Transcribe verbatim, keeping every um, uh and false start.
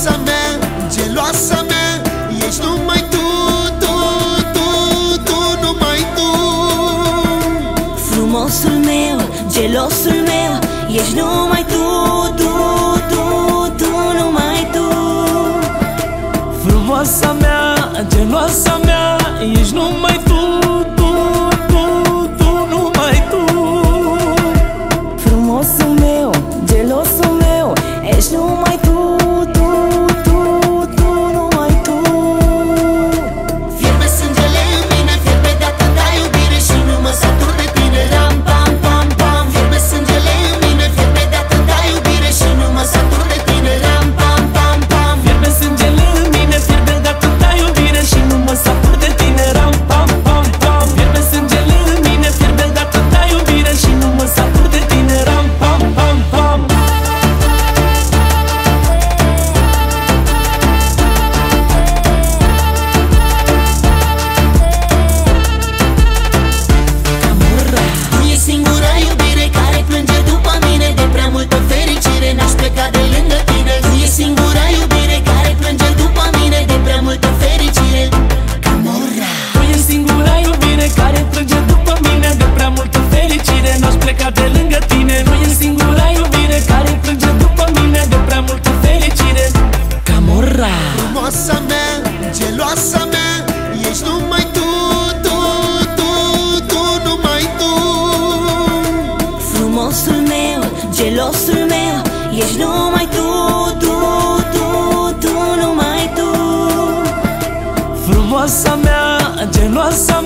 Frumoasa mea, geloasa mea, ești numai tu, tu, tu, tu, numai tu. Frumosul meu, gelosul meu, ești numai tu, tu, tu, tu, numai tu. Frumoasa mea, geloasa mea, ești numai tu, tu, tu, tu, numai tu. Frumosul meu, gelosul meu, ești numai tu, tu, tu, tu, numai tu. Fierbe sângele în mine, fierbe de atâta iubire și nu mă satur de tine. Ram, pam, pam, pam. Fierbe sângele în mine, fierbe de atâta iubire și nu mă satur de tine. Ram, pam, pam, pam. Fierbe sângele în mine, fierbe de atâta iubire și nu mă satur de tine. Ram, pam, pam, pam. Fierbe sângele în mine, fierbe de atâta iubire și nu mă satur de tine. Ram, pam, pam, pam. Tu e singura iubire care plânge după mine. De prea multă fericire n-aș pleca de lângă tine. Tu e singura iubire care plânge după mine. De prea multă fericire, Camorra. Tu ești singura iubire care plânge după mine. De prea multă fericire n-aș pleca de lângă tine. Nu ești singura iubire care plânge după mine. De prea multă fericire, Camorra. Frumoasa mea, geloasa mea, ești numai tu, tu, tu, tu, numai tu. Frumosul meu, gelosul meu, ești numai tu, tu, tu, tu, numai tu. Frumoasa mea, geloasa